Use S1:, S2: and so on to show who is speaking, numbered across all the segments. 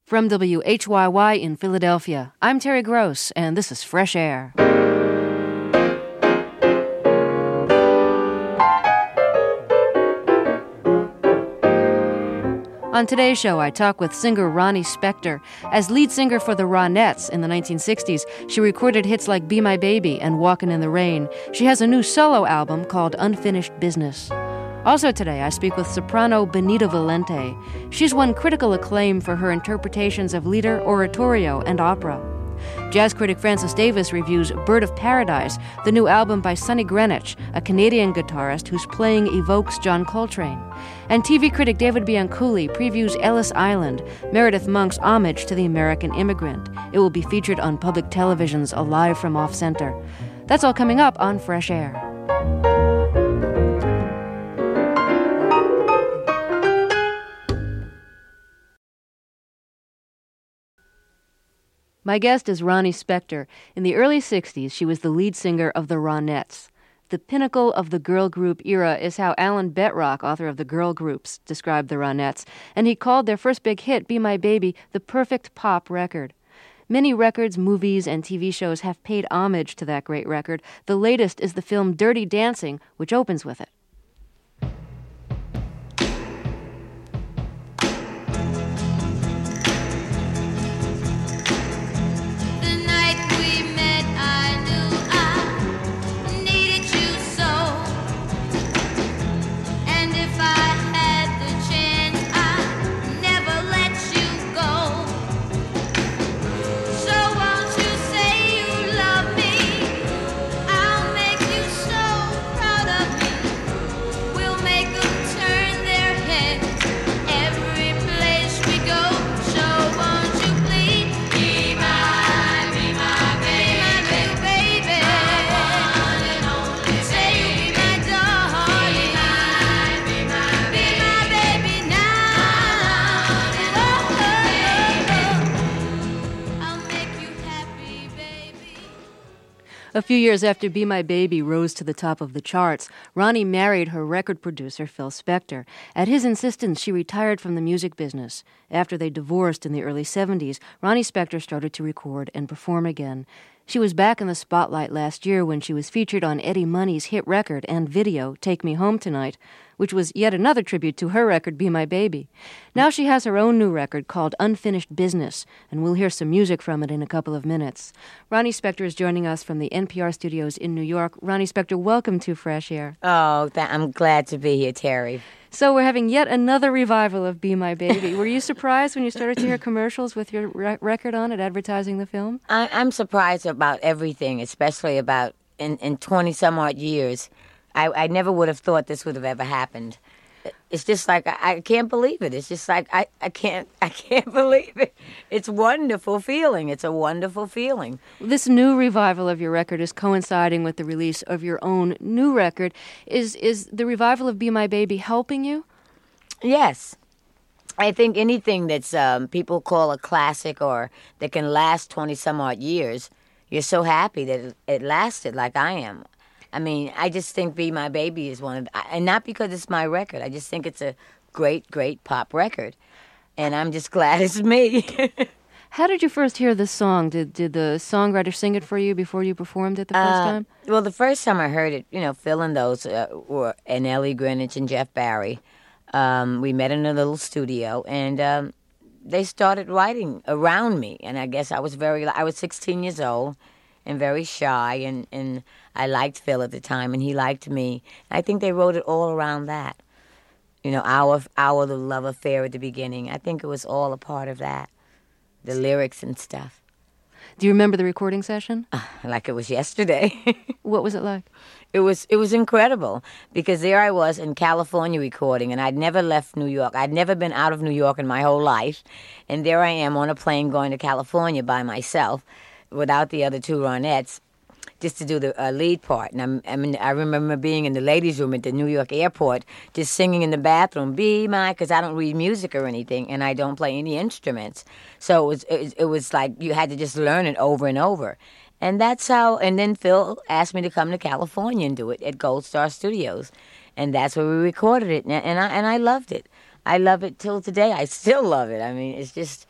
S1: From WHYY in Philadelphia, I'm Terry Gross, and this is Fresh Air. On today's show, I talk with singer Ronnie Spector. As lead singer for the Ronettes in the 1960s, she recorded hits like Be My Baby and Walkin' in the Rain. She has a new solo album called Unfinished Business. Also today, I speak with soprano Benita Valente. She's won critical acclaim for her interpretations of Lieder, oratorio, and opera. Jazz critic Francis Davis reviews Bird of Paradise, the new album by Sonny Greenwich, a Canadian guitarist whose playing evokes John Coltrane. And TV critic David Bianculli previews Ellis Island, Meredith Monk's homage to the American immigrant. It will be featured on public television's Alive from Off Center. That's all coming up on Fresh Air. My guest is Ronnie Spector. In the early 60s, she was the lead singer of the Ronettes. The pinnacle of the girl group era is how Alan Betrock, author of The Girl Groups, described the Ronettes, and he called their first big hit, Be My Baby, the perfect pop record. Many records, movies, and TV shows have paid homage to that great record. The latest is the film Dirty Dancing, which opens with it. A few years after Be My Baby rose to the top of the charts, Ronnie married her record producer, Phil Spector. At his insistence, she retired from the music business. After they divorced in the early 70s, Ronnie Spector started to record and perform again. She was back in the spotlight last year when she was featured on Eddie Money's hit record and video, Take Me Home Tonight, which was yet another tribute to her record, Be My Baby. Now she has her own new record called Unfinished Business, and we'll hear some music from it in a couple of minutes. Ronnie Spector is joining us from the NPR studios in New York. Ronnie Spector, welcome to Fresh Air.
S2: Oh, I'm glad to be here, Terry.
S1: So we're having yet another revival of Be My Baby. Were you surprised when you started to hear commercials with your record on it, advertising the film?
S2: I'm surprised about everything, especially about in 20-some-odd years. I never would have thought this would have ever happened. It's just like, I can't believe it. It's just like, I can't believe it. It's a wonderful feeling. It's a wonderful feeling.
S1: This new revival of your record is coinciding with the release of your own new record. Is the revival of Be My Baby helping you?
S2: Yes. I think anything that's people call a classic or that can last 20-some-odd years, you're so happy that it lasted like I am. I mean, I just think Be My Baby is one of, and not because it's my record. I just think it's a great, great pop record. And I'm just glad it's me.
S1: How did you first hear this song? Did the songwriter sing it for you before you performed it the first time?
S2: Well, the first time I heard it, Phil and those, and Ellie Greenwich and Jeff Barry, we met in a little studio, and they started writing around me. And I guess I was 16 years old and very shy, and I liked Phil at the time, and he liked me. I think they wrote it all around that. Our little love affair at the beginning. I think it was all a part of that, the lyrics and stuff.
S1: Do you remember the recording session?
S2: Like it was yesterday.
S1: What was it like?
S2: It was incredible, because there I was in California recording, and I'd never left New York. I'd never been out of New York in my whole life, and there I am on a plane going to California by myself, without the other two Ronettes, just to do the lead part. And I remember being in the ladies' room at the New York airport, just singing in the bathroom, because I don't read music or anything, and I don't play any instruments. So it was like you had to just learn it over and over. And that's how, and then Phil asked me to come to California and do it at Gold Star Studios. And that's where we recorded it, and I loved it. I love it till today. I still love it. I mean, it's just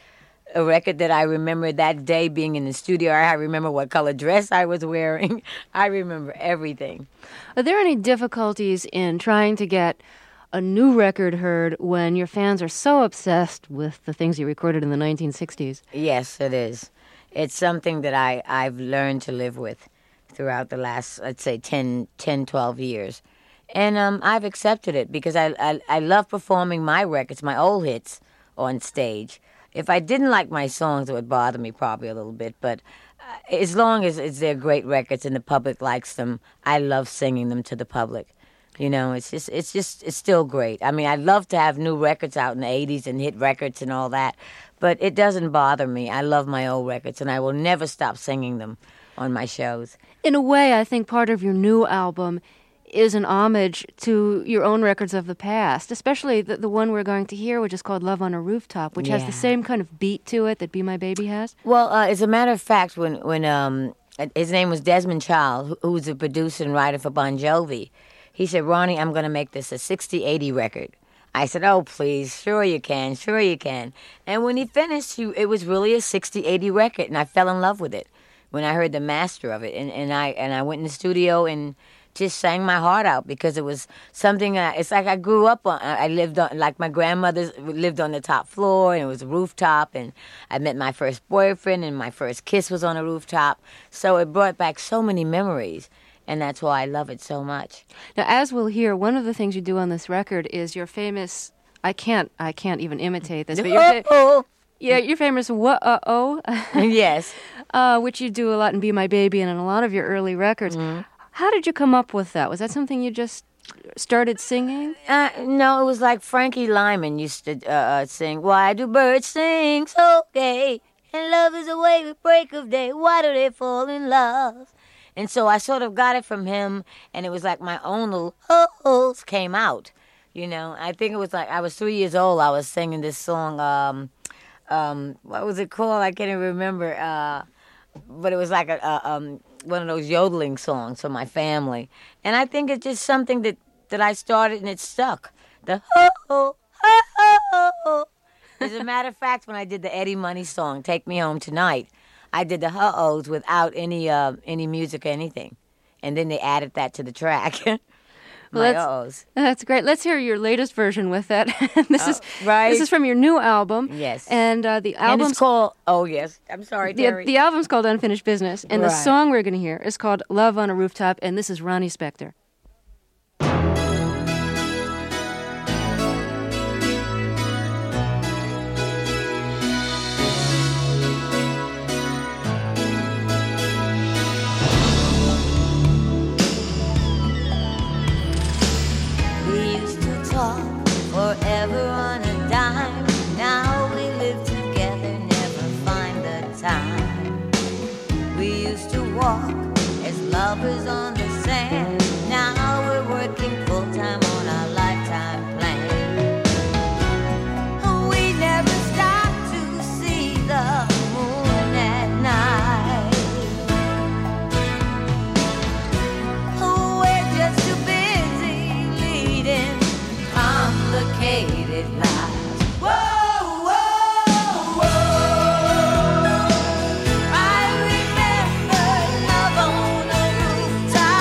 S2: a record that I remember that day being in the studio. I remember what color dress I was wearing. I remember everything.
S1: Are there any difficulties in trying to get a new record heard when your fans are so obsessed with the things you recorded in the 1960s?
S2: Yes, it is. It's something that I've learned to live with throughout the last, let's say, 10, 12 years. And I've accepted it because I love performing my records, my old hits, on stage. If I didn't like my songs, it would bother me probably a little bit. But as long as they're great records and the public likes them, I love singing them to the public. You know, it's still great. I mean, I'd love to have new records out in the 80s and hit records and all that, but it doesn't bother me. I love my old records, and I will never stop singing them on my shows.
S1: In a way, I think part of your new album is an homage to your own records of the past, especially the one we're going to hear, which is called Love on a Rooftop, which has the same kind of beat to it that Be My Baby has.
S2: Well, as a matter of fact, when his name was Desmond Child, who's a producer and writer for Bon Jovi, he said, Ronnie, I'm going to make this a 60-80 record. I said, oh, please, sure you can. And when he finished, it was really a 60-80 record, and I fell in love with it when I heard the master of it. And I went in the studio and just sang my heart out because it was something, it's like I grew up on. I lived on, like my grandmother lived on the top floor, and it was a rooftop, and I met my first boyfriend, and my first kiss was on a rooftop. So it brought back so many memories. And that's why I love it so much.
S1: Now, as we'll hear, one of the things you do on this record is your famous, I can't even imitate this, but your famous wha-oh.
S2: Yes.
S1: Which you do a lot in Be My Baby and in a lot of your early records. Mm-hmm. How did you come up with that? Was that something you just started singing?
S2: No, it was like Frankie Lyman used to sing, why do birds sing so gay? And love is away with break of day. Why do they fall in love? And so I sort of got it from him, and it was like my own little ho-hos came out. You know, I think it was like I was 3 years old. I was singing this song. What was it called? I can't even remember. But it was like one of those yodeling songs for my family. And I think it's just something that I started, and it stuck. The ho-ho, ho-ho. As a matter of fact, when I did the Eddie Money song, Take Me Home Tonight, I did the ho-ohs without any music or anything. And then they added that to the track.
S1: That's great. Let's hear your latest version with that. This is from your new album.
S2: Yes.
S1: And the album's
S2: and it's called, oh yes, I'm sorry, Terry.
S1: The album's called Unfinished Business, and the song we're going to hear is called Love on a Rooftop, and this is Ronnie Spector.
S2: Forever on a dime. Now we live together, never find the time. We used to walk as lovers on the sand. Now we're working full time on our lifetime plan. We never stop to see the moon at night. We're just too busy leading complicated lives. Whoa, whoa, whoa. I remember love on a rooftop.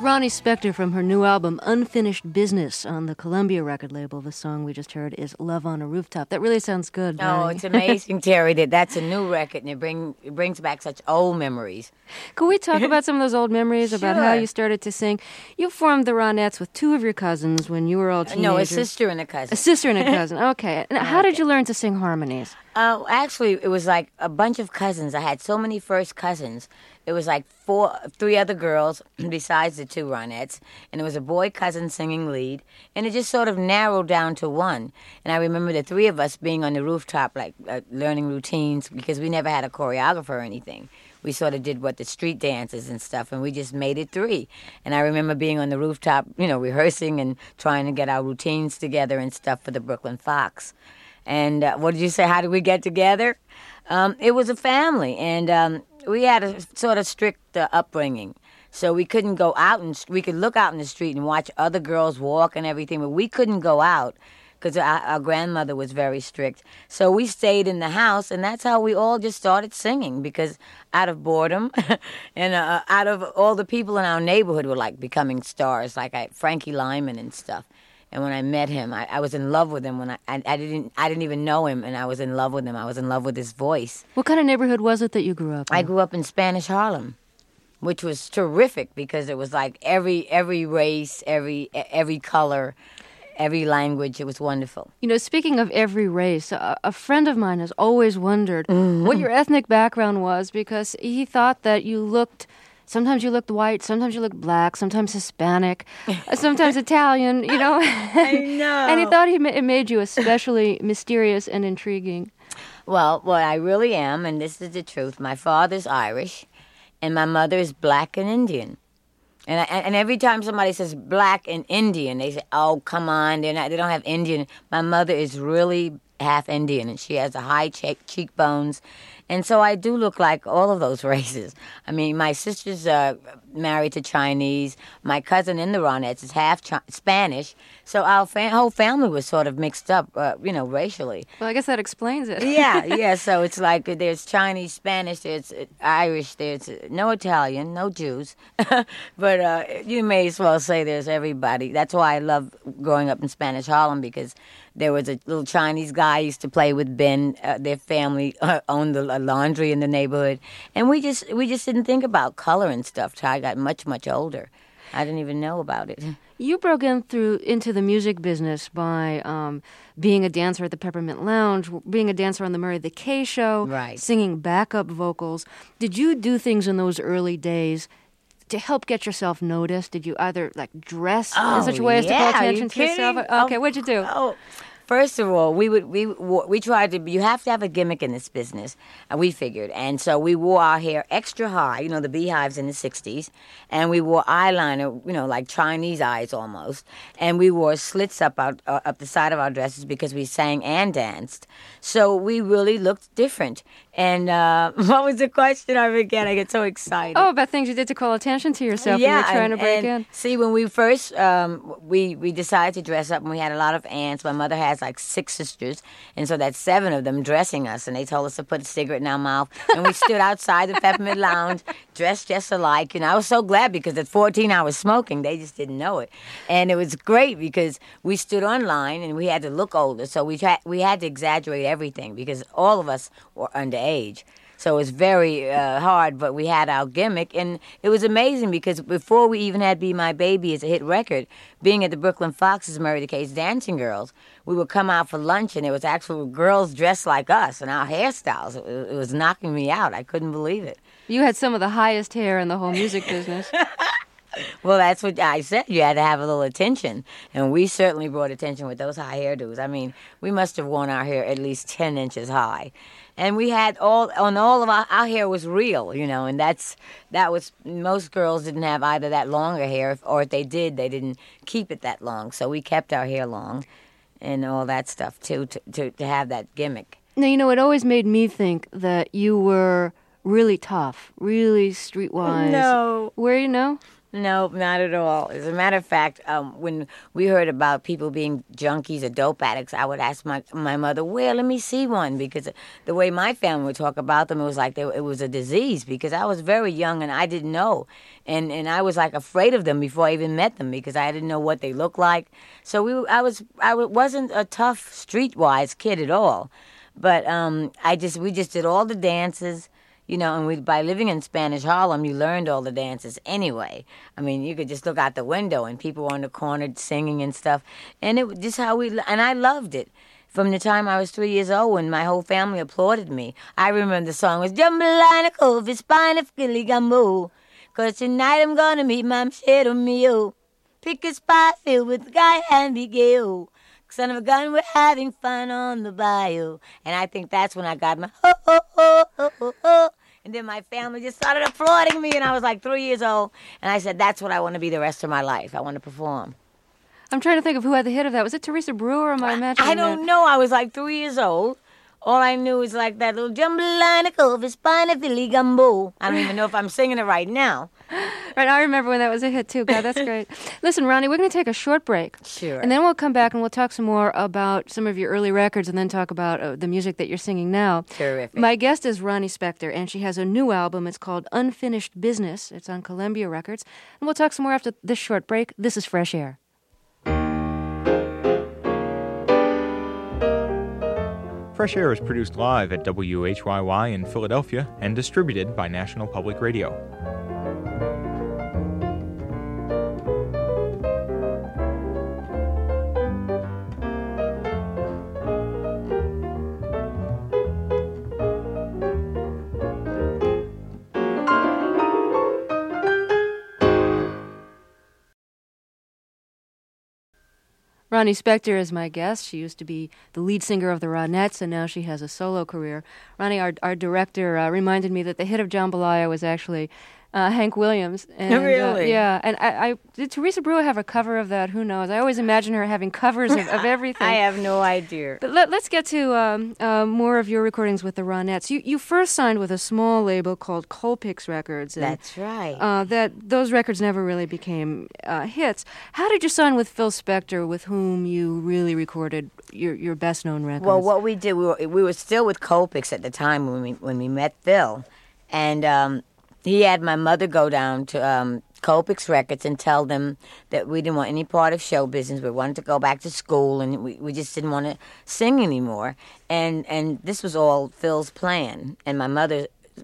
S1: Ronnie Spector from her new album, Unfinished Business, on the Columbia record label. The song we just heard is Love on a Rooftop. That really sounds good.
S2: Oh,
S1: Ronnie.
S2: it's amazing, Terry, that's a new record, and it brings back such old memories.
S1: Could we talk about some of those old memories, about how
S2: Sure.
S1: you started to sing? You formed the Ronettes with two of your cousins when you were all teenagers.
S2: No, a sister and a cousin.
S1: A sister and a cousin. Okay. Now, how did you learn to sing harmonies?
S2: Oh, actually, it was like a bunch of cousins. I had so many first cousins. It was like three other girls besides the two Ronettes, and it was a boy cousin singing lead, and it just sort of narrowed down to one. And I remember the three of us being on the rooftop, like learning routines, because we never had a choreographer or anything. We sort of did the street dances and stuff, and we just made it three. And I remember being on the rooftop, rehearsing and trying to get our routines together and stuff for the Brooklyn Fox. And what did you say? How did we get together? It was a family, and we had a sort of strict upbringing. So we couldn't go out, and we could look out in the street and watch other girls walk and everything, but we couldn't go out because our grandmother was very strict. So we stayed in the house, and that's how we all just started singing, because out of boredom and out of all the people in our neighborhood were like becoming stars, like Frankie Lyman and stuff. And when I met him, I was in love with him. When I didn't even know him, and I was in love with him. I was in love with his voice.
S1: What kind of neighborhood was it that you grew up in?
S2: I grew up in Spanish Harlem, which was terrific because it was like every race, every color, every language. It was wonderful.
S1: Speaking of every race, a friend of mine has always wondered what your ethnic background was, because he thought that sometimes you looked white, sometimes you looked black, sometimes Hispanic, sometimes Italian,
S2: I know.
S1: And he thought it made you especially mysterious and intriguing.
S2: Well, what I really am, and this is the truth, my father's Irish, and my mother is black and Indian. And every time somebody says black and Indian, they say, oh, come on, they don't have Indian. My mother is really half Indian, and she has a high cheekbones. And so I do look like all of those races. I mean, my sister's married to Chinese. My cousin in the Ronettes is half Spanish. So our whole family was sort of mixed up, racially.
S1: Well, I guess that explains it.
S2: Yeah. So it's like there's Chinese, Spanish, there's Irish, there's no Italian, no Jews. But you may as well say there's everybody. That's why I love growing up in Spanish Harlem, because there was a little Chinese guy I used to play with, Ben. Their family owned a laundry in the neighborhood, and we just didn't think about color and stuff till I got much, much older. I didn't even know about it.
S1: You broke into the music business by being a dancer at the Peppermint Lounge, being a dancer on the Murray the K Show,
S2: right,
S1: singing backup vocals. Did you do things in those early days to help get yourself noticed? Did you either dress in such a way as to call attention to yourself? Okay, what'd you do?
S2: First of all, we tried to. You have to have a gimmick in this business. We figured, and so we wore our hair extra high. The beehives in the '60s, and we wore eyeliner. Like Chinese eyes almost, and we wore slits up the side of our dresses because we sang and danced. So we really looked different. And what was the question? I forget. I get so excited.
S1: Oh, about things you did to call attention to yourself when you were trying to break in.
S2: See, when we first we decided to dress up, and we had a lot of aunts. My mother has like 6 sisters, and so that's 7 of them dressing us, and they told us to put a cigarette in our mouth, and we stood outside the Peppermint Lounge dressed just alike. I was so glad, because at 14 I was smoking. They just didn't know it, and it was great because we stood online and we had to look older, so we had to exaggerate everything because all of us were underage. So it was very hard, but we had our gimmick, and it was amazing because before we even had Be My Baby as a hit record, being at the Brooklyn Fox's Murray the K's Dancing Girls, we would come out for lunch, and there was actual girls dressed like us, and our hairstyles, it was knocking me out. I couldn't believe it.
S1: You had some of the highest hair in the whole music business.
S2: Well, that's what I said. You had to have a little attention, and we certainly brought attention with those high hairdos. I mean, we must have worn our hair at least 10 inches high. And we had all of our hair was real, and that was, most girls didn't have either that longer hair, or if they did, they didn't keep it that long. So we kept our hair long and all that stuff, too, to have that gimmick.
S1: Now, it always made me think that you were really tough, really streetwise.
S2: No.
S1: Were you, no?
S2: No, not at all. As a matter of fact, when we heard about people being junkies or dope addicts, I would ask my mother, "Where? Let me see one," because the way my family would talk about them, it was like it was a disease. Because I was very young and I didn't know, and I was like afraid of them before I even met them because I didn't know what they looked like. So I wasn't a tough streetwise kid at all, but we just did all the dances. And by living in Spanish Harlem, you learned all the dances anyway. I mean, you could just look out the window and people were on the corner singing and stuff. And it was just and I loved it. From the time I was 3 years old when my whole family applauded me. I remember the song was Jambalina Cove, Spina Filigambo. 'Cause tonight I'm gonna meet my machero mio. Pick a spot filled with guy and Miguel. Son of a gun, we're having fun on the bayou. And I think that's when I got my ho, ho, ho, ho, ho, ho. And then my family just started applauding me, and I was like 3 years old. And I said, that's what I want to be the rest of my life. I want to perform.
S1: I'm trying to think of who had the hit of that. Was it Teresa Brewer or am I imagining
S2: I don't know. I was like 3 years old. All I knew was like that little Jambalina Cove, Spina Filigambo. I don't even know if I'm singing it right now.
S1: Right, I remember when that was a hit too. God, that's great. Listen, Ronnie, we're going to take a short break.
S2: Sure.
S1: And then we'll come back and we'll talk some more about some of your early records and then talk about the music that you're singing now.
S2: Terrific.
S1: My guest is Ronnie Spector, and she has a new album. It's called Unfinished Business. It's on Columbia Records. And we'll talk some more after this short break. This is Fresh Air.
S3: Fresh Air is produced live at WHYY in Philadelphia and distributed by National Public Radio.
S1: Ronnie Spector is my guest. She used to be the lead singer of the Ronettes, and now she has a solo career. Ronnie, our director, reminded me that the hit of Jambalaya was actually Hank Williams. And,
S2: really?
S1: Yeah. And did Teresa Brewer have a cover of that? Who knows? I always imagine her having covers of everything.
S2: I have no idea.
S1: But let's get to more of your recordings with the Ronettes. You first signed with a small label called Colpix Records. And,
S2: that's right.
S1: Those records never really became hits. How did you sign with Phil Spector, with whom you really recorded your best-known records?
S2: Well, what we did, we were still with Colpix at the time when we met Phil. And he had my mother go down to Colpix Records and tell them that we didn't want any part of show business. We wanted to go back to school, and we just didn't want to sing anymore. And this was all Phil's plan, and my mother's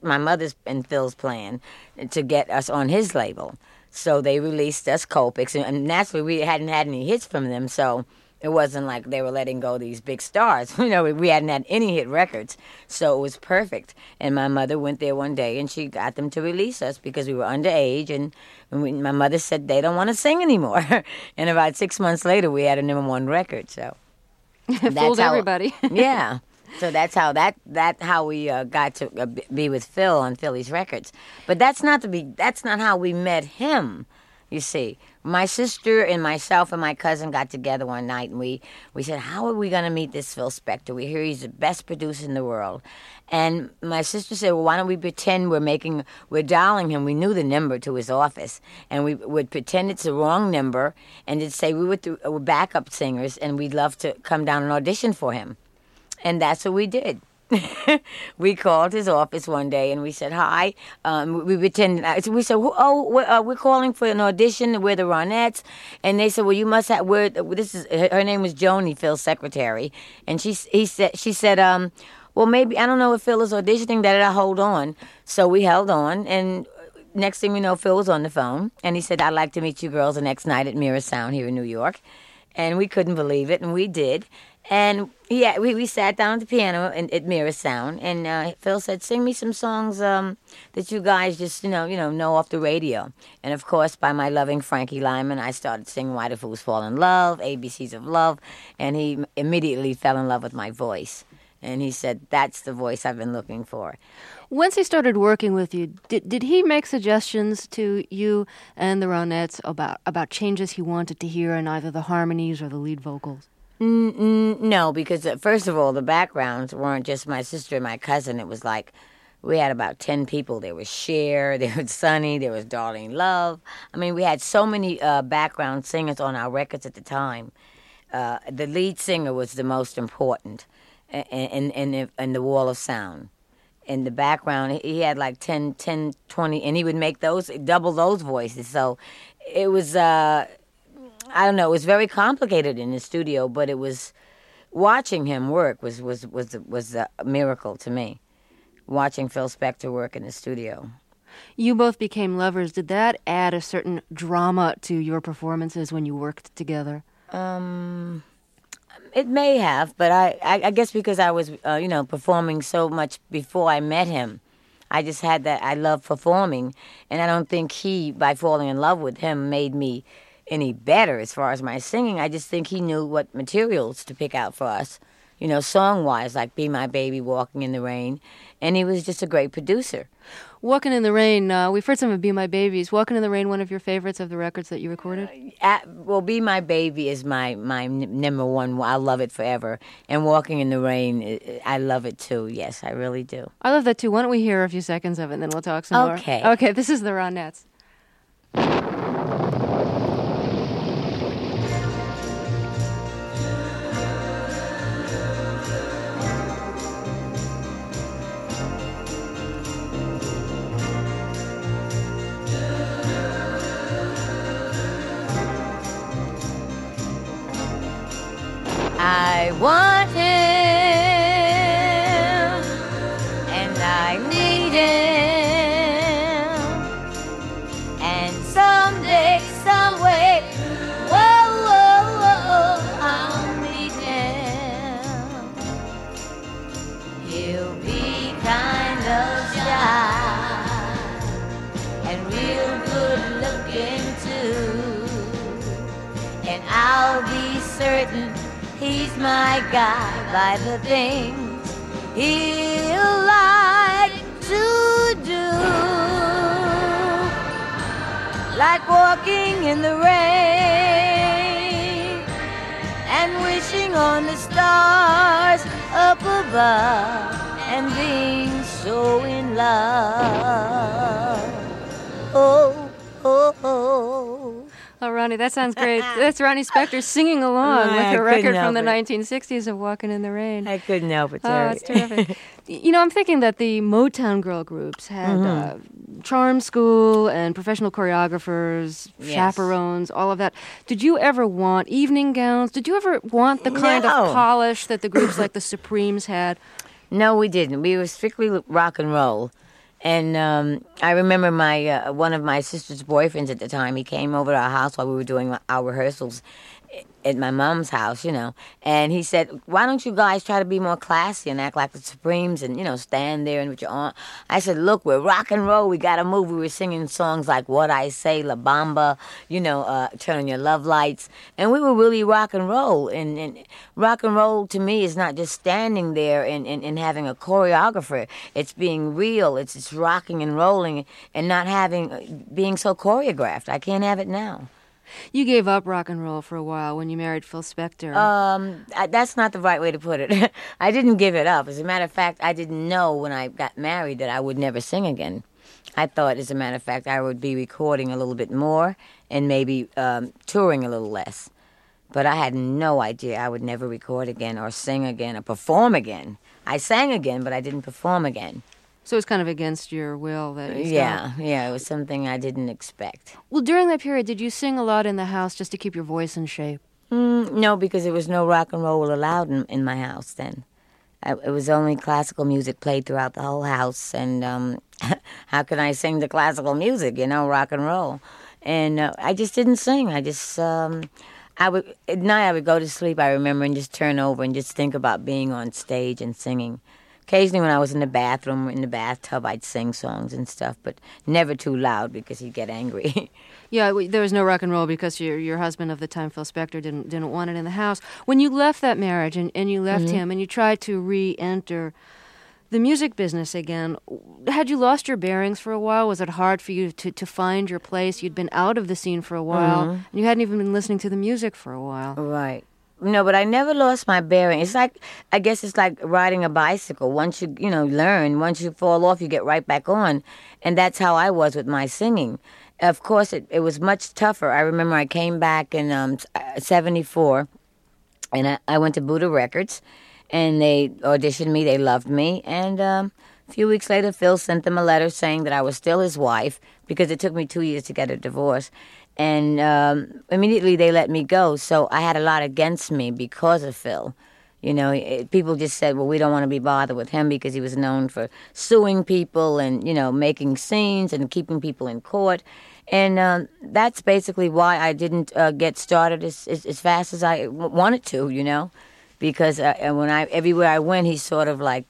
S2: and Phil's plan to get us on his label. So they released us Colpix, and naturally we hadn't had any hits from them, so it wasn't like they were letting go these big stars. We hadn't had any hit records, so it was perfect. And my mother went there one day, and she got them to release us because we were underage, and my mother said they don't want to sing anymore. And about 6 months later, we had a #1 record, so
S1: it fooled everybody.
S2: Yeah. So that's how we got to be with Phil on Philly's Records. But that's not how we met him. You see, my sister and myself and my cousin got together one night, and we said, how are we going to meet this Phil Spector? We hear he's the best producer in the world. And my sister said, well, why don't we pretend we're dialing him. We knew the number to his office, and we would pretend it's the wrong number and just say we were backup singers, and we'd love to come down and audition for him. And that's what we did. We called his office one day and we said hi. We pretended. We said, we're calling for an audition. We're the Ronettes. And they said, well, you must have. Her name was Joni, Phil's secretary, and she said, well, maybe I don't know if Phil is auditioning. That hold on. So we held on, and next thing we know, Phil was on the phone, and he said, I'd like to meet you girls the next night at Mirror Sound here in New York. And we couldn't believe it, and we did. And yeah, we sat down at the piano at Mirror Sound, and Phil said, "Sing me some songs that you guys just know off the radio." And of course, by my loving Frankie Lyman, I started singing "Why Do Fools Fall in Love," "ABCs of Love," and he immediately fell in love with my voice. And he said, "That's the voice I've been looking for."
S1: Once he started working with you, did he make suggestions to you and the Ronettes about changes he wanted to hear in either the harmonies or the lead vocals?
S2: No, because first of all, the backgrounds weren't just my sister and my cousin. It was We had about 10 people. There was Cher, there was Sonny, there was Darlene Love. I mean, we had so many background singers on our records at the time. The lead singer was the most important in the wall of sound. In the background, he had like 10, 20, and he would make double those voices. So it was, I don't know, it was very complicated in the studio, but it was, watching him work was a miracle to me. Watching Phil Spector work in the studio.
S1: You both became lovers. Did that add a certain drama to your performances when you worked together?
S2: It may have, but I guess because I was, performing so much before I met him, I just had that, I love performing, and I don't think he, by falling in love with him, made me any better as far as my singing. I just think he knew what materials to pick out for us, song-wise, like Be My Baby, Walking in the Rain, and he was just a great producer.
S1: Walking in the Rain, we've heard some of Be My Babies. Walking in the Rain, one of your favorites of the records that you recorded?
S2: Well, Be My Baby is my number one. I love it forever. And Walking in the Rain, I love it too. Yes, I really do.
S1: I love that too. Why don't we hear a few seconds of it and then we'll talk some more? Okay, this is the Ronettes.
S2: I want him, and I need him, and someday, someway, whoa, I'll meet him. He'll be kind of shy, and real good looking too, and I'll be certain he's my guy by the things he'll like to do, like walking in the rain and wishing on the stars up above and being so in love. Oh, oh, oh.
S1: Oh, Ronnie, that sounds great. That's Ronnie Spector singing along with her record from the 1960s of Walking in the Rain.
S2: I couldn't help it,
S1: Terry. Oh, it's terrific. I'm thinking that the Motown girl groups had charm school and professional choreographers, chaperones, all of that. Did you ever want evening gowns? Did you ever want the kind of polish that the groups like the Supremes had?
S2: No, we didn't. We were strictly rock and roll. And I remember my one of my sister's boyfriends at the time, he came over to our house while we were doing our rehearsals at my mom's house, and he said, why don't you guys try to be more classy and act like the Supremes and, stand there and with your arm. I said, look, we're rock and roll. We got to move. We were singing songs like What I Say, La Bamba, Turn on Your Love Lights. And we were really rock and roll. And rock and roll to me is not just standing there and having a choreographer. It's being real. It's rocking and rolling and not being so choreographed. I can't have it now.
S1: You gave up rock and roll for a while when you married Phil Spector.
S2: That's not the right way to put it. I didn't give it up. As a matter of fact, I didn't know when I got married that I would never sing again. I thought, as a matter of fact, I would be recording a little bit more and maybe touring a little less. But I had no idea I would never record again or sing again or perform again. I sang again, but I didn't perform again.
S1: So it's kind of against your will that you stopped.
S2: Yeah, it was something I didn't expect.
S1: Well, during that period, did you sing a lot in the house just to keep your voice in shape?
S2: No, because there was no rock and roll allowed in my house then. It was only classical music played throughout the whole house, and how can I sing the classical music, rock and roll? And I just didn't sing. I just, at night I would go to sleep, I remember, and just turn over and just think about being on stage and singing. Occasionally when I was in the bathroom, in the bathtub, I'd sing songs and stuff, but never too loud because he'd get angry.
S1: Yeah, there was no rock and roll because your husband of the time, Phil Spector, didn't want it in the house. When you left that marriage and you left him and you tried to re-enter the music business again, had you lost your bearings for a while? Was it hard for you to find your place? You'd been out of the scene for a while, and you hadn't even been listening to the music for a while.
S2: Right. No, but I never lost my bearing. It's like, I guess it's like riding a bicycle. Once you learn, once you fall off, you get right back on. And that's how I was with my singing. Of course, it was much tougher. I remember I came back in 74, and I went to Buddha Records, and they auditioned me. They loved me. And a few weeks later, Phil sent them a letter saying that I was still his wife, because it took me 2 years to get a divorce. And immediately they let me go. So I had a lot against me because of Phil. People just said, well, we don't want to be bothered with him because he was known for suing people and, making scenes and keeping people in court. And that's basically why I didn't get started as fast as I wanted to, because everywhere I went, he sort of like,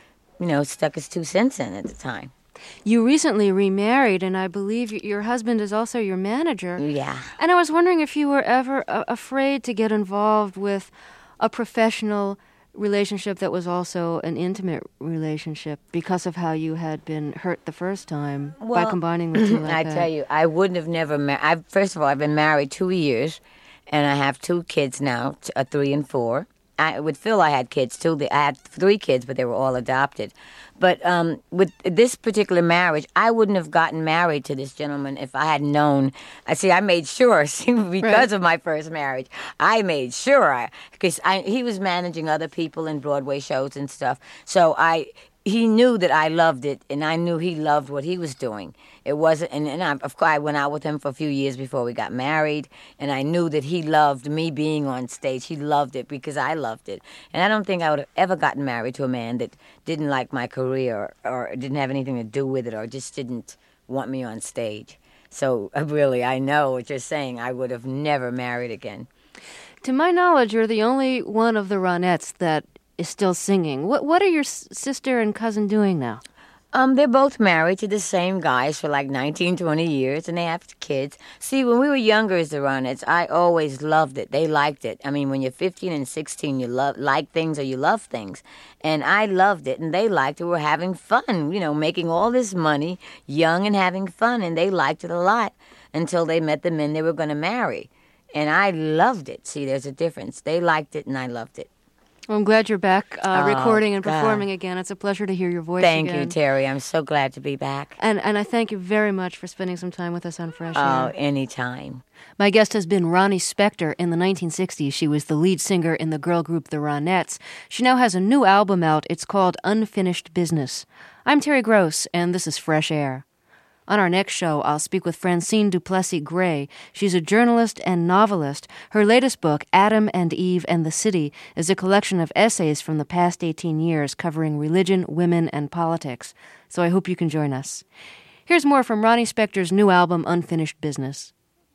S2: stuck his 2 cents in at the time.
S1: You recently remarried, and I believe your husband is also your manager.
S2: Yeah.
S1: And I was wondering if you were ever afraid to get involved with a professional relationship that was also an intimate relationship because of how you had been hurt the first time by combining the two like that.
S2: I tell you, I wouldn't have never married. First of all, I've been married 2 years, and I have 2 kids now, 3 and 4. With Phil, I had kids too. I had 3 kids, but they were all adopted. But with this particular marriage, I wouldn't have gotten married to this gentleman if I had known. I made sure, because of my first marriage, I made sure, because he was managing other people in Broadway shows and stuff. So he knew that I loved it, and I knew he loved what he was doing. It wasn't, of course, I went out with him for a few years before we got married, and I knew that he loved me being on stage. He loved it because I loved it. And I don't think I would have ever gotten married to a man that didn't like my career or didn't have anything to do with it or just didn't want me on stage. So really, I know what you're saying. I would have never married again.
S1: To my knowledge, you're the only one of the Ronettes that is still singing. What are your sister and cousin doing now?
S2: They're both married to the same guys for like 19, 20 years, and they have kids. See, when we were younger as the Ronettes, I always loved it. They liked it. I mean, when you're 15 and 16, you like things or you love things. And I loved it, and they liked it. We were having fun, making all this money, young and having fun, and they liked it a lot until they met the men they were going to marry. And I loved it. See, there's a difference. They liked it, and I loved it.
S1: Well, I'm glad you're back recording and performing again. It's a pleasure to hear your voice again.
S2: Thank you, Terry. I'm so glad to be back.
S1: And I thank you very much for spending some time with us on Fresh Air.
S2: Oh, anytime.
S1: My guest has been Ronnie Spector. In the 1960s, she was the lead singer in the girl group The Ronettes. She now has a new album out. It's called Unfinished Business. I'm Terry Gross, and this is Fresh Air. On our next show, I'll speak with Francine Duplessis Gray. She's a journalist and novelist. Her latest book, Adam and Eve and the City, is a collection of essays from the past 18 years covering religion, women, and politics. So I hope you can join us. Here's more from Ronnie Spector's new album, Unfinished Business.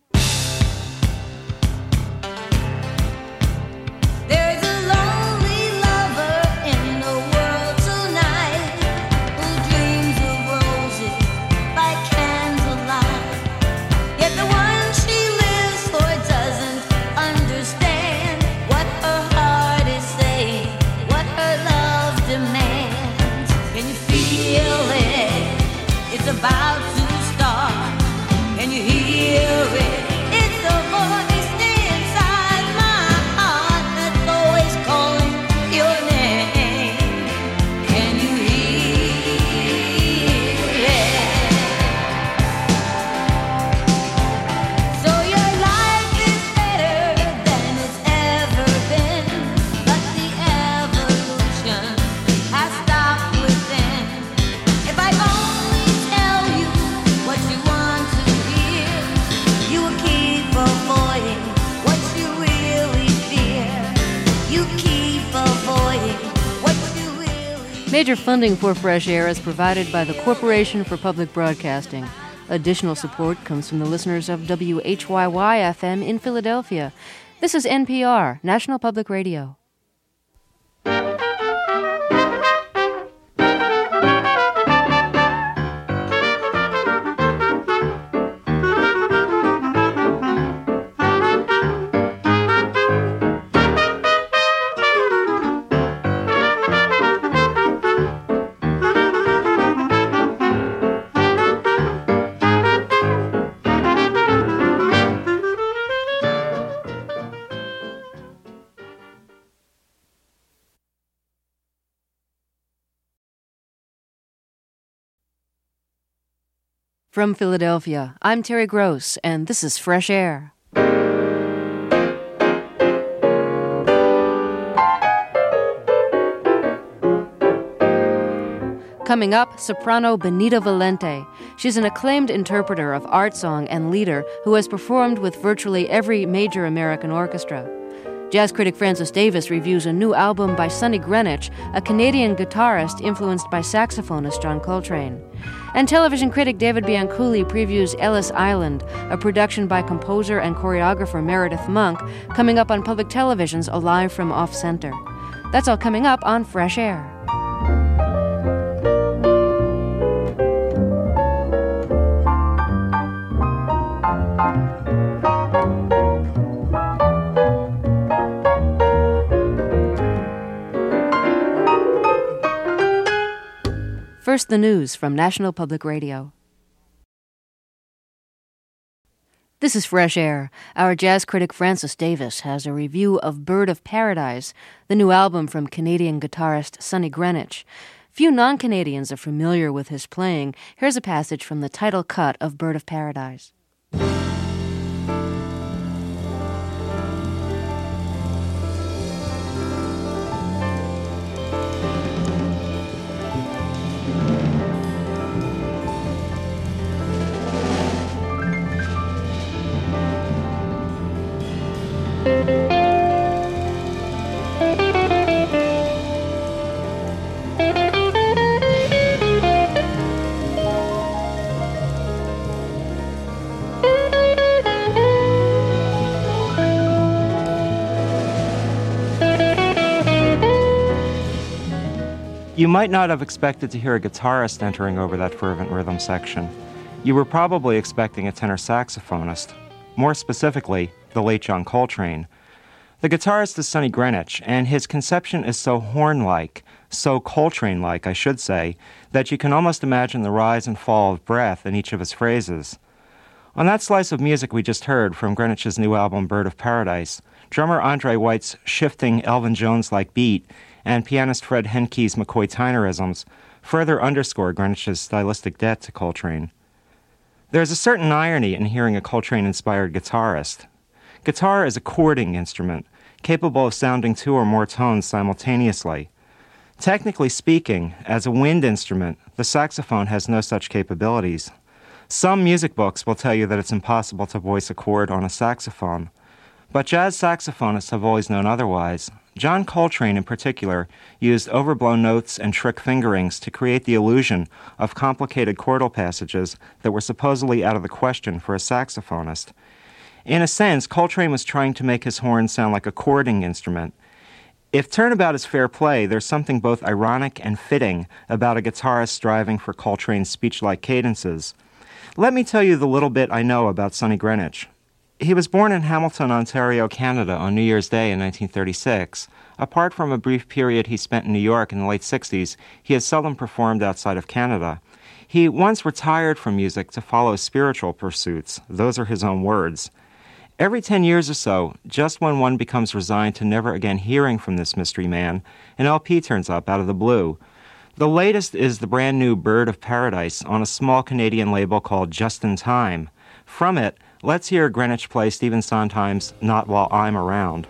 S4: About to start. Can you hear it? It's a voice inside my heart that's always calling your name. Can you hear it? So your life is better than it's ever been, but the evolution has stopped within. If I only what you want to hear, you will keep avoiding what you really fear. You keep avoiding what you really fear.
S1: Major funding for Fresh Air is provided by the Corporation for Public Broadcasting. Additional support comes from the listeners of WHYY-FM in Philadelphia. This is NPR, National Public Radio. From Philadelphia, I'm Terry Gross, and this is Fresh Air. Coming up, soprano Benita Valente. She's an acclaimed interpreter of art song and leader who has performed with virtually every major American orchestra. Jazz critic Francis Davis reviews a new album by Sonny Greenwich, a Canadian guitarist influenced by saxophonist John Coltrane. And television critic David Bianculli previews Ellis Island, a production by composer and choreographer Meredith Monk, coming up on public television's Alive from Off Center. That's all coming up on Fresh Air. First, the news from National Public Radio. This is Fresh Air. Our jazz critic Francis Davis has a review of Bird of Paradise, the new album from Canadian guitarist Sonny Greenwich. Few non-Canadians are familiar with his playing. Here's a passage from the title cut of Bird of Paradise.
S5: You might not have expected to hear a guitarist entering over that fervent rhythm section. You were probably expecting a tenor saxophonist, more specifically, the late John Coltrane. The guitarist is Sonny Greenwich, and his conception is so horn-like, so Coltrane-like, I should say, that you can almost imagine the rise and fall of breath in each of his phrases. On that slice of music we just heard from Greenwich's new album, Bird of Paradise, drummer Andre White's shifting Elvin Jones-like beat and pianist Fred Henke's McCoy Tynerisms further underscore Greenwich's stylistic debt to Coltrane. There's a certain irony in hearing a Coltrane-inspired guitarist. Guitar is a chording instrument, capable of sounding two or more tones simultaneously. Technically speaking, as a wind instrument, the saxophone has no such capabilities. Some music books will tell you that it's impossible to voice a chord on a saxophone. But jazz saxophonists have always known otherwise. John Coltrane, in particular, used overblown notes and trick fingerings to create the illusion of complicated chordal passages that were supposedly out of the question for a saxophonist. In a sense, Coltrane was trying to make his horn sound like a chording instrument. If turnabout is fair play, there's something both ironic and fitting about a guitarist striving for Coltrane's speech-like cadences. Let me tell you the little bit I know about Sonny Greenwich. He was born in Hamilton, Ontario, Canada on New Year's Day in 1936. Apart from a brief period he spent in New York in the late 60s, he has seldom performed outside of Canada. He once retired from music to follow spiritual pursuits. Those are his own words. Every 10 years or so, just when one becomes resigned to never again hearing from this mystery man, an LP turns up out of the blue. The latest is the brand new Bird of Paradise on a small Canadian label called Just in Time. From it, let's hear Greenwich play Stephen Sondheim's Not While I'm Around.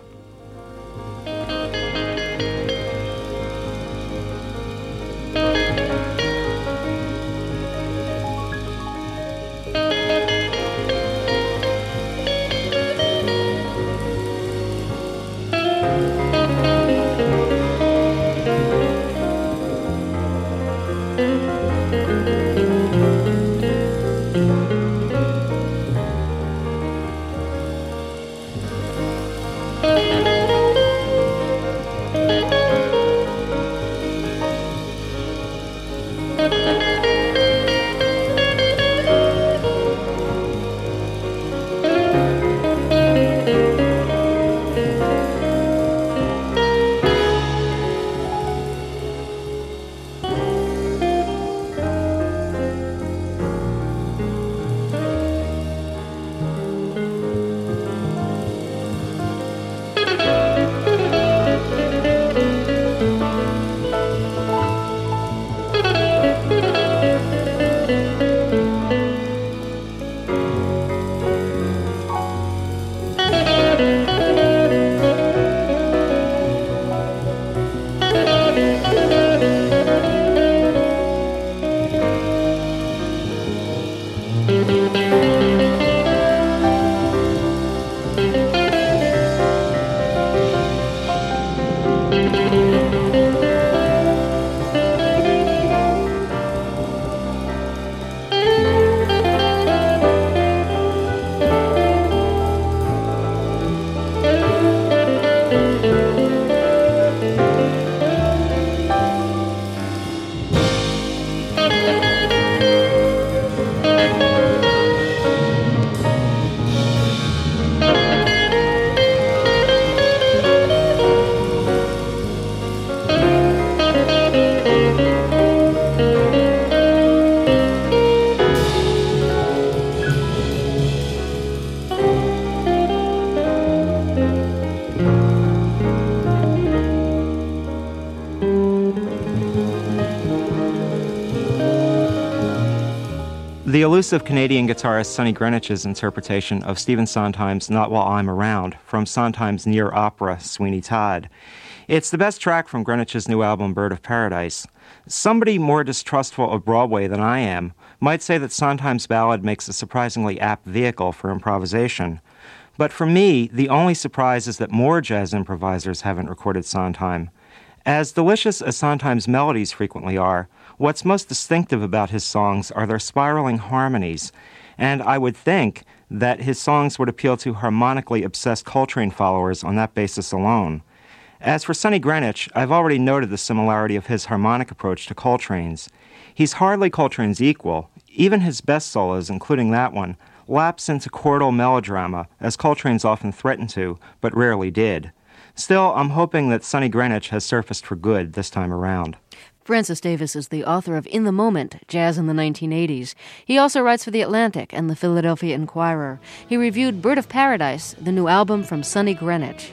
S5: the elusive Canadian guitarist Sonny Greenwich's interpretation of Stephen Sondheim's Not While I'm Around from Sondheim's near opera Sweeney Todd. It's the best track from Greenwich's new album Bird of Paradise. Somebody more distrustful of Broadway than I am might say that Sondheim's ballad makes a surprisingly apt vehicle for improvisation. But for me, the only surprise is that more jazz improvisers haven't recorded Sondheim. As delicious as Sondheim's melodies frequently are, what's most distinctive about his songs are their spiraling harmonies, and I would think that his songs would appeal to harmonically obsessed Coltrane followers on that basis alone. As for Sonny Greenwich, I've already noted the similarity of his harmonic approach to Coltrane's. He's hardly Coltrane's equal. Even his best solos, including that one, lapse into chordal melodrama, as Coltrane's often threatened to, but rarely did. Still, I'm hoping that Sonny Greenwich has surfaced for good this time around.
S1: Francis Davis is the author of In the Moment, Jazz in the 1980s. He also writes for The Atlantic and the Philadelphia Inquirer. He reviewed Bird of Paradise, the new album from Sonny Greenwich.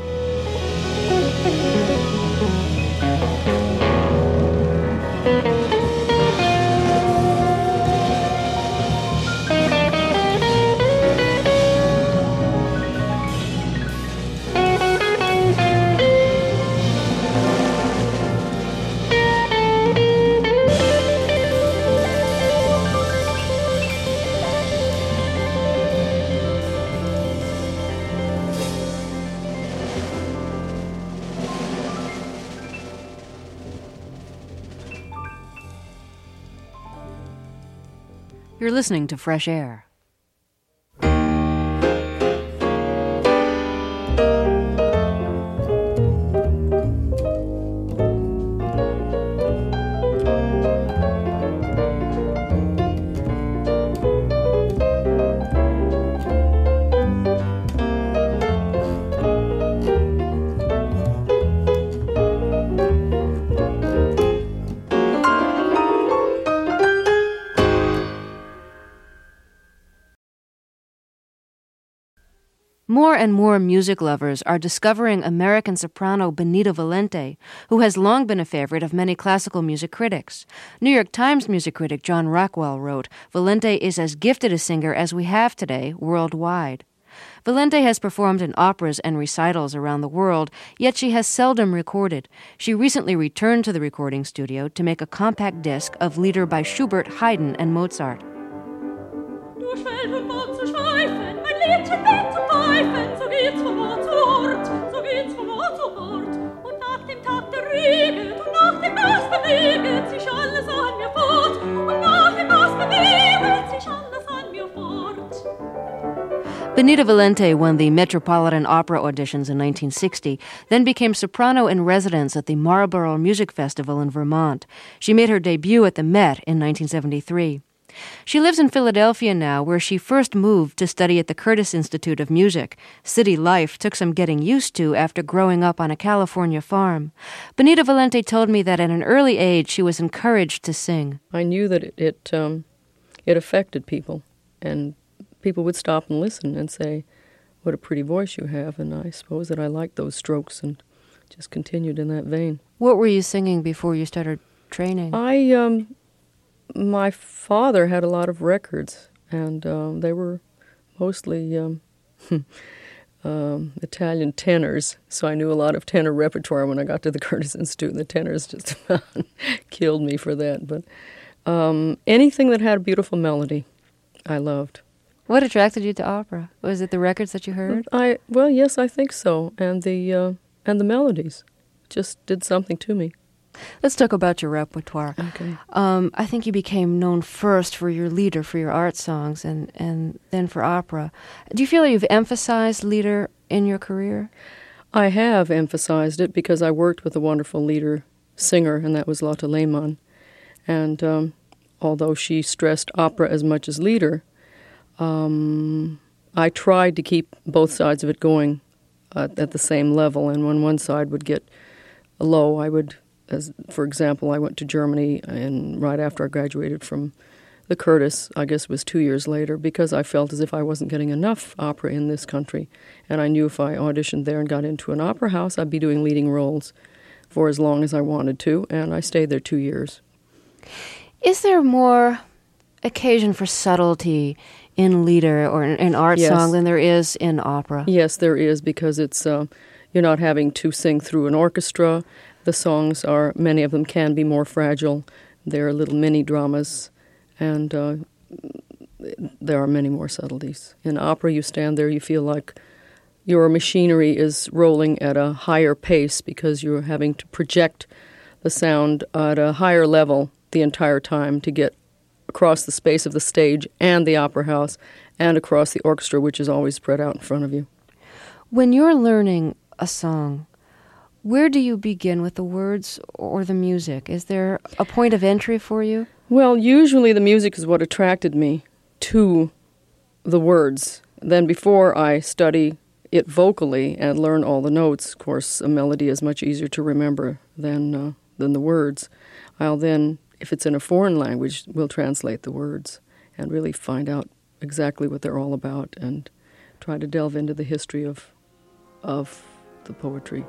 S1: You're listening to Fresh Air. More and more music lovers are discovering American soprano Benita Valente, who has long been a favorite of many classical music critics. New York Times music critic John Rockwell wrote, "Valente is as gifted a singer as we have today worldwide." Valente has performed in operas and recitals around the world, yet she has seldom recorded. She recently returned to the recording studio to make a compact disc of Lieder by Schubert, Haydn, and Mozart.
S6: Du schwellt und Mond zu schweifen, mein Liedchen fängt zu pfeifen, so geht's von Ort zu Ort, so geht's von Ort zu Ort. Und nach dem Tag der reget und nach dem Mast beweget sich alles an mir fort. Und nach dem Mast beweget sich alles an mir fort.
S1: Benita Valente won the Metropolitan Opera auditions in 1960, then became soprano in residence at the Marlborough Music Festival in Vermont. She made her debut at the Met in 1973. She lives in Philadelphia now, where she first moved to study at the Curtis Institute of Music. City life took some getting used to after growing up on a California farm. Benita Valente told me that at an early age she was encouraged to sing.
S7: I knew that it affected people, and people would stop and listen and say, "What a pretty voice you have," and I suppose that I liked those strokes and just continued in that vein.
S1: What were you singing before you started training?
S7: My father had a lot of records, and they were mostly Italian tenors, so I knew a lot of tenor repertoire when I got to the Curtis Institute, and the tenors just killed me for that. But anything that had a beautiful melody, I loved.
S1: What attracted you to opera? Was it the records that you heard?
S7: Well, yes, I think so, and the melodies just did something to me.
S1: Let's talk about your repertoire.
S7: Okay.
S1: I think you became known first for your lieder, for your art songs, and then for opera. Do you feel like you've emphasized lieder in your career?
S7: I have emphasized it because I worked with a wonderful lieder singer, and that was Lotte Lehmann. And although she stressed opera as much as lieder, I tried to keep both sides of it going at the same level, and when one side would get low, I would... for example, I went to Germany, and right after I graduated from the Curtis, I guess it was 2 years later, because I felt as if I wasn't getting enough opera in this country. And I knew if I auditioned there and got into an opera house, I'd be doing leading roles for as long as I wanted to, and I stayed there 2 years.
S1: Is there more occasion for subtlety in lieder or in art
S7: Yes.
S1: song than there is in opera.
S7: Yes, there is, because it's you're not having to sing through an orchestra. The songs are, many of them can be more fragile. They're little mini dramas, and there are many more subtleties. In opera, you stand there, you feel like your machinery is rolling at a higher pace because you're having to project the sound at a higher level the entire time to get across the space of the stage and the opera house and across the orchestra, which is always spread out in front of you.
S1: When you're learning a song, where do you begin, with the words or the music? Is there a point of entry for you?
S7: Well, usually the music is what attracted me to the words. Then before I study it vocally and learn all the notes, of course, a melody is much easier to remember than the words. I'll then, if it's in a foreign language, we'll translate the words and really find out exactly what they're all about and try to delve into the history of the poetry.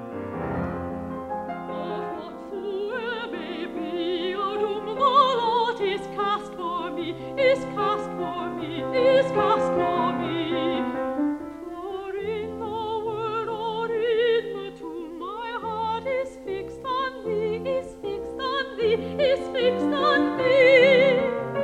S6: Is cast for me, is cast for me, is cast for me. For in the word or rhythm to my heart is fixed on thee, is fixed on thee, is fixed on thee.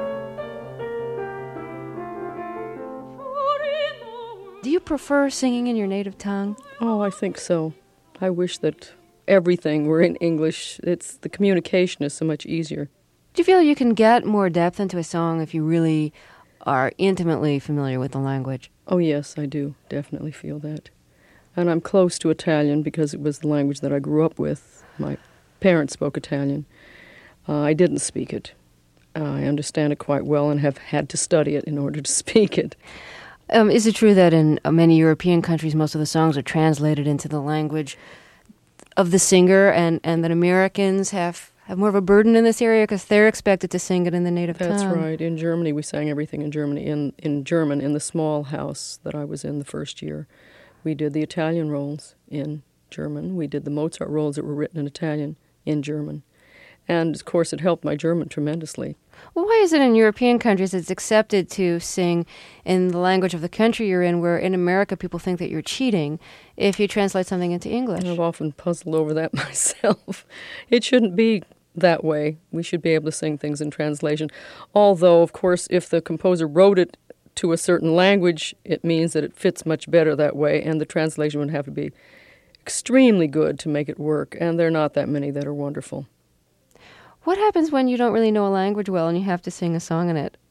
S6: For in the word.
S1: Do you prefer singing in your native tongue?
S7: Oh, I think so. I wish that everything were in English. The communication is so much easier.
S1: Do you feel you can get more depth into a song if you really are intimately familiar with the language?
S7: Oh, yes, I do definitely feel that. And I'm close to Italian because it was the language that I grew up with. My parents spoke Italian. I didn't speak it. I understand it quite well and have had to study it in order to speak it.
S1: Is it true that in many European countries most of the songs are translated into the language of the singer, and that Americans have more of a burden in this area because they're expected to sing it in the native tongue?
S7: That's right. In Germany, we sang everything in Germany. In German, in the small house that I was in the first year, we did the Italian roles in German. We did the Mozart roles that were written in Italian in German. And, of course, it helped my German tremendously.
S1: Well, why is it in European countries it's accepted to sing in the language of the country you're in, where in America people think that you're cheating if you translate something into English?
S7: I've often puzzled over that myself. It shouldn't be that way. We should be able to sing things in translation. Although, of course, if the composer wrote it to a certain language, it means that it fits much better that way, and the translation would have to be extremely good to make it work, and there are not that many that are wonderful.
S1: What happens when you don't really know a language well and you have to sing a song in it?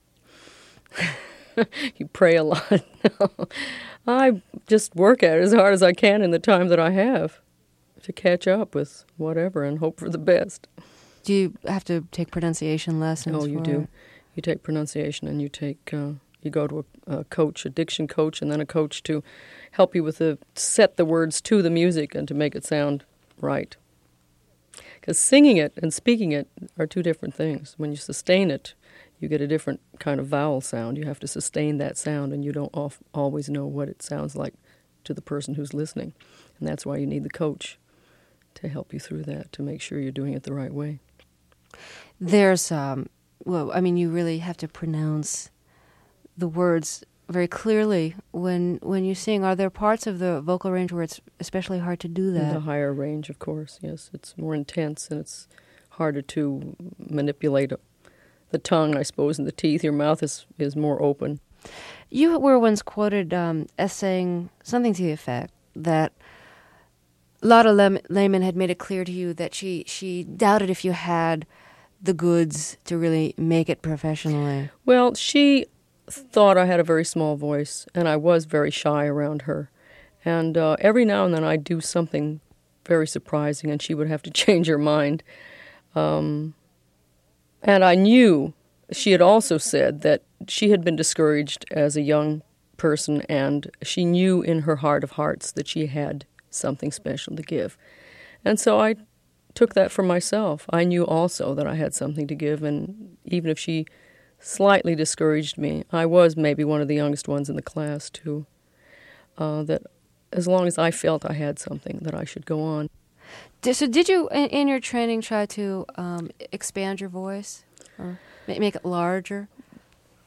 S7: You pray a lot. I just work at it as hard as I can in the time that I have to catch up with whatever and hope for the best.
S1: Do you have to take pronunciation lessons?
S7: Oh, you do. You take pronunciation, and you go to a coach, a diction coach, and then a coach to help you with set the words to the music and to make it sound right. Because singing it and speaking it are two different things. When you sustain it, you get a different kind of vowel sound. You have to sustain that sound, and you don't always know what it sounds like to the person who's listening. And that's why you need the coach to help you through that, to make sure you're doing it the right way.
S1: There's, you really have to pronounce the words very clearly when you sing. Are there parts of the vocal range where it's especially hard to do that?
S7: The higher range, of course, yes. It's more intense, and it's harder to manipulate the tongue, I suppose, and the teeth. Your mouth is more open.
S1: You were once quoted as saying something to the effect that Lotte Lehmann had made it clear to you that she doubted if you had the goods to really make it professionally.
S7: Well, she thought I had a very small voice, and I was very shy around her. And every now and then I'd do something very surprising, and she would have to change her mind. And I knew, she had also said that she had been discouraged as a young person, and she knew in her heart of hearts that she had something special to give. And so I took that for myself. I knew also that I had something to give, and even if she slightly discouraged me, I was maybe one of the youngest ones in the class, too, that as long as I felt I had something, that I should go on.
S1: So did you, in your training, try to expand your voice or make it larger?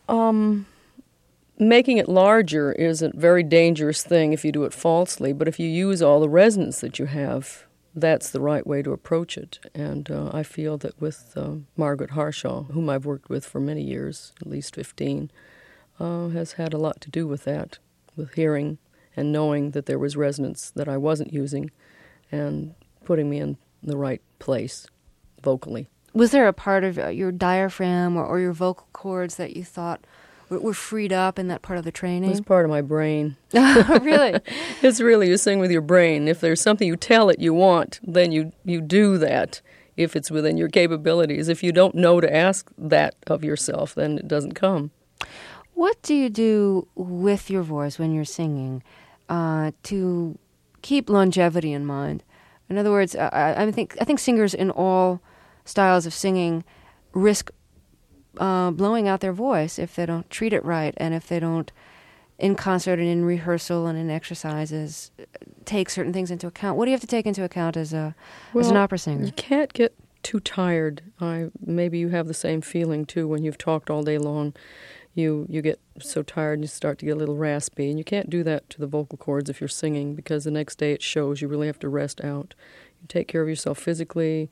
S7: Making it larger is a very dangerous thing if you do it falsely, but if you use all the resonance that you have, that's the right way to approach it. And I feel that with Margaret Harshaw, whom I've worked with for many years, at least 15, has had a lot to do with that, with hearing and knowing that there was resonance that I wasn't using and putting me in the right place vocally.
S1: Was there a part of your diaphragm or your vocal cords that you thought were freed up in that part of the training?
S7: It's part of my brain.
S1: Really?
S7: It's really, you sing with your brain. If there's something you tell it you want, then you do that if it's within your capabilities. If you don't know to ask that of yourself, then it doesn't come.
S1: What do you do with your voice when you're singing to keep longevity in mind? In other words, I think singers in all styles of singing risk blowing out their voice if they don't treat it right, and if they don't, in concert and in rehearsal and in exercises, take certain things into account. What do you have to take into account as an opera singer?
S7: You can't get too tired. Maybe you have the same feeling too when you've talked all day long. You get so tired and you start to get a little raspy, and you can't do that to the vocal cords if you're singing, because the next day it shows. You really have to rest out. You take care of yourself physically.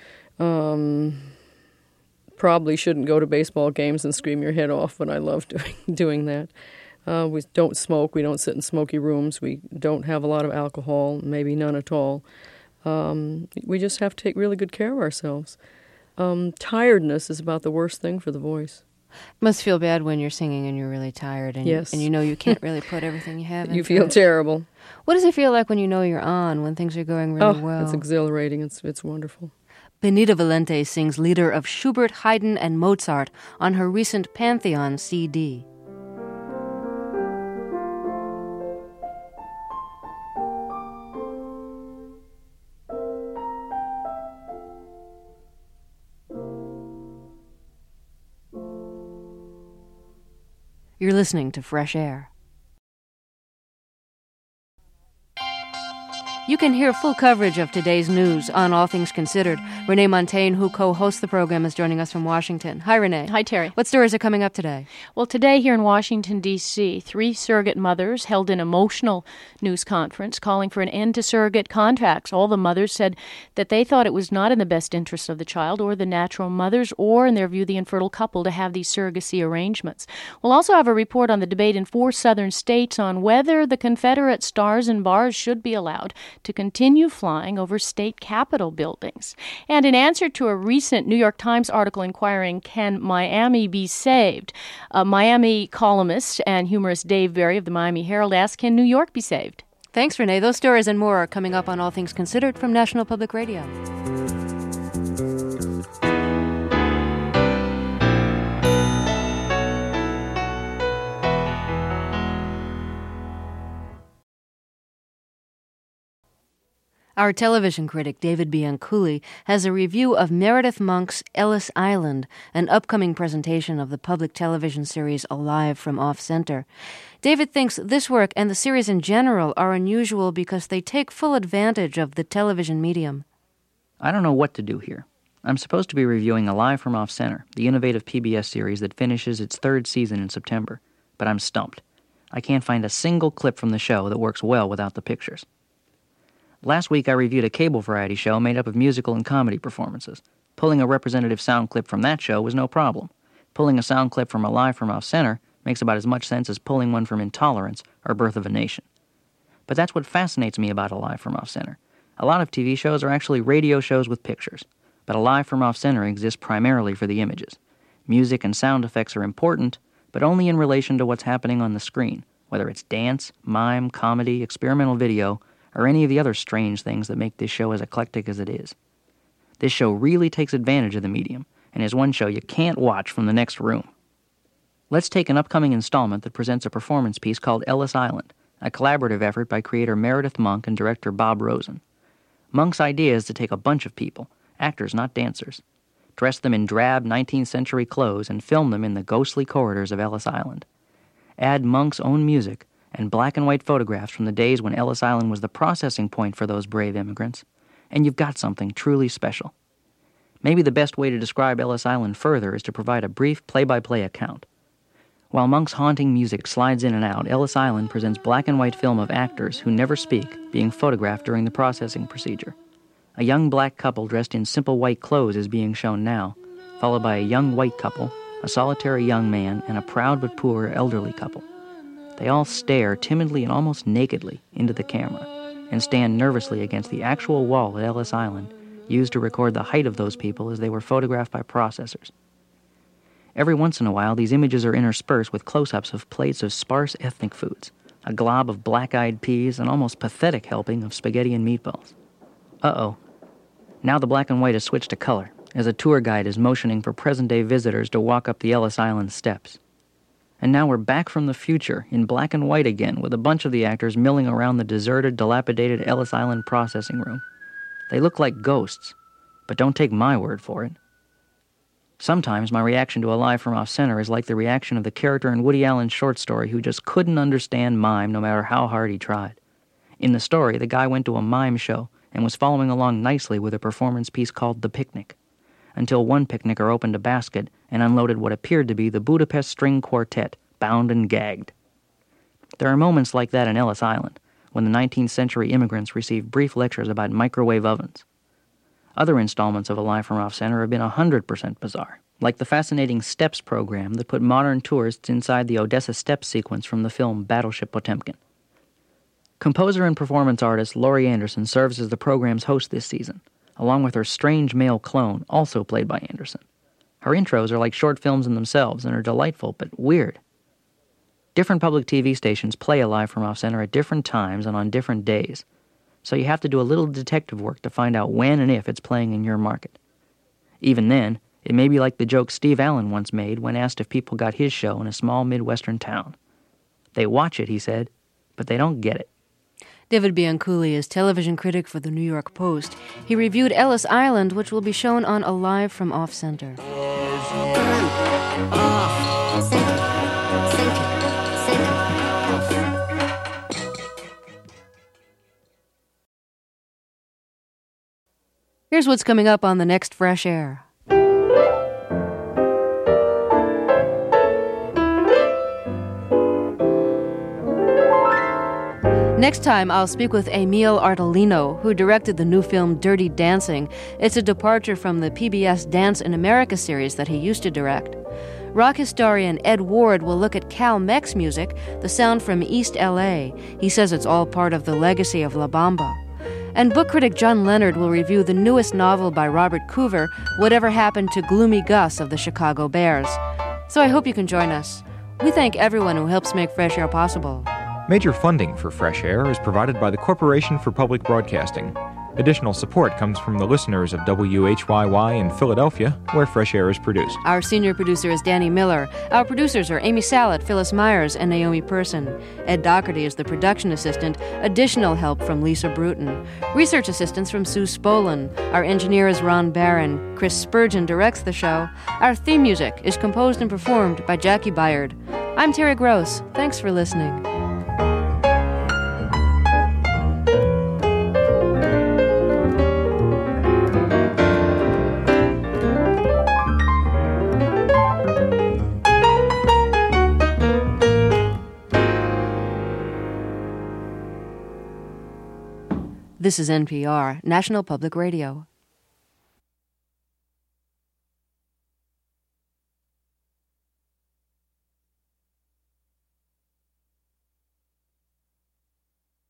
S7: Probably shouldn't go to baseball games and scream your head off, but I love doing that. We don't smoke. We don't sit in smoky rooms. We don't have a lot of alcohol, maybe none at all. We just have to take really good care of ourselves. Tiredness is about the worst thing for the voice.
S1: It must feel bad when you're singing and you're really tired, and,
S7: yes.
S1: and you know you can't really put everything you have in.
S7: You feel terrible.
S1: What does it feel like when you know you're on, when things are going really well?
S7: It's exhilarating. It's wonderful.
S1: Benita Valente sings Lieder of Schubert, Haydn, and Mozart on her recent Pantheon CD. You're listening to Fresh Air. You can hear full coverage of today's news on All Things Considered. Renee Montaigne, who co-hosts the program, is joining us from Washington. Hi, Renee.
S8: Hi, Terry.
S1: What stories are coming up today?
S8: Well, today here in Washington, D.C., 3 surrogate mothers held an emotional news conference calling for an end to surrogate contracts. All the mothers said that they thought it was not in the best interest of the child or the natural mothers or, in their view, the infertile couple to have these surrogacy arrangements. We'll also have a report on the debate in 4 southern states on whether the Confederate stars and bars should be allowed to continue flying over state capitol buildings. And in answer to a recent New York Times article inquiring, can Miami be saved? Miami columnist and humorist Dave Berry of the Miami Herald asked, can New York be saved?
S1: Thanks, Renee. Those stories and more are coming up on All Things Considered from National Public Radio. Our television critic, David Bianculli, has a review of Meredith Monk's Ellis Island, an upcoming presentation of the public television series Alive from Off-Center. David thinks this work and the series in general are unusual because they take full advantage of the television medium.
S9: I don't know what to do here. I'm supposed to be reviewing Alive from Off-Center, the innovative PBS series that finishes its 3rd season in September, but I'm stumped. I can't find a single clip from the show that works well without the pictures. Last week I reviewed a cable variety show made up of musical and comedy performances. Pulling a representative sound clip from that show was no problem. Pulling a sound clip from Alive from Off-Center makes about as much sense as pulling one from Intolerance or Birth of a Nation. But that's what fascinates me about Alive from Off-Center. A lot of TV shows are actually radio shows with pictures, but Alive from Off-Center exists primarily for the images. Music and sound effects are important, but only in relation to what's happening on the screen, whether it's dance, mime, comedy, experimental video, or any of the other strange things that make this show as eclectic as it is. This show really takes advantage of the medium, and is one show you can't watch from the next room. Let's take an upcoming installment that presents a performance piece called Ellis Island, a collaborative effort by creator Meredith Monk and director Bob Rosen. Monk's idea is to take a bunch of people, actors not dancers, dress them in drab 19th century clothes and film them in the ghostly corridors of Ellis Island. Add Monk's own music and black and white photographs from the days when Ellis Island was the processing point for those brave immigrants, and you've got something truly special. Maybe the best way to describe Ellis Island further is to provide a brief play-by-play account. While Monk's haunting music slides in and out, Ellis Island presents black and white film of actors who never speak being photographed during the processing procedure. A young black couple dressed in simple white clothes is being shown now, followed by a young white couple, a solitary young man, and a proud but poor elderly couple. They all stare timidly and almost nakedly into the camera and stand nervously against the actual wall at Ellis Island, used to record the height of those people as they were photographed by processors. Every once in a while, these images are interspersed with close-ups of plates of sparse ethnic foods, a glob of black-eyed peas, an almost pathetic helping of spaghetti and meatballs. Uh-oh. Now the black and white has switched to color, as a tour guide is motioning for present-day visitors to walk up the Ellis Island steps. And now we're back from the future, in black and white again, with a bunch of the actors milling around the deserted, dilapidated Ellis Island processing room. They look like ghosts, but don't take my word for it. Sometimes my reaction to a Live from Off-Center is like the reaction of the character in Woody Allen's short story who just couldn't understand mime no matter how hard he tried. In the story, the guy went to a mime show and was following along nicely with a performance piece called The Picnic, until one picnicker opened a basket and unloaded what appeared to be the Budapest String Quartet, bound and gagged. There are moments like that in Ellis Island, when the 19th century immigrants receive brief lectures about microwave ovens. Other installments of A Live from Off-Center have been 100% bizarre, like the fascinating Steps program that put modern tourists inside the Odessa Steps sequence from the film Battleship Potemkin. Composer and performance artist Laurie Anderson serves as the program's host this season, along with her strange male clone, also played by Anderson. Her intros are like short films in themselves and are delightful but weird. Different public TV stations play A Live from Off-Center at different times and on different days, so you have to do a little detective work to find out when and if it's playing in your market. Even then, it may be like the joke Steve Allen once made when asked if people got his show in a small Midwestern town. They watch it, he said, but they don't get it.
S1: David Bianculli is television critic for the New York Post. He reviewed Ellis Island, which will be shown on A Live from Off-Center. Here's what's coming up on the next Fresh Air. Next time, I'll speak with Emile Artolino, who directed the new film Dirty Dancing. It's a departure from the PBS Dance in America series that he used to direct. Rock historian Ed Ward will look at Cal Mex music, the sound from East L.A. He says it's all part of the legacy of La Bamba. And book critic John Leonard will review the newest novel by Robert Coover, Whatever Happened to Gloomy Gus of the Chicago Bears. So I hope you can join us. We thank everyone who helps make Fresh Air possible.
S3: Major funding for Fresh Air is provided by the Corporation for Public Broadcasting. Additional support comes from the listeners of WHYY in Philadelphia, where Fresh Air is produced.
S1: Our senior producer is Danny Miller. Our producers are Amy Salet, Phyllis Myers, and Naomi Person. Ed Doherty is the production assistant. Additional help from Lisa Bruton. Research assistance from Sue Spolin. Our engineer is Ron Barron. Chris Spurgeon directs the show. Our theme music is composed and performed by Jackie Byard. I'm Terry Gross. Thanks for listening. This is NPR, National Public Radio.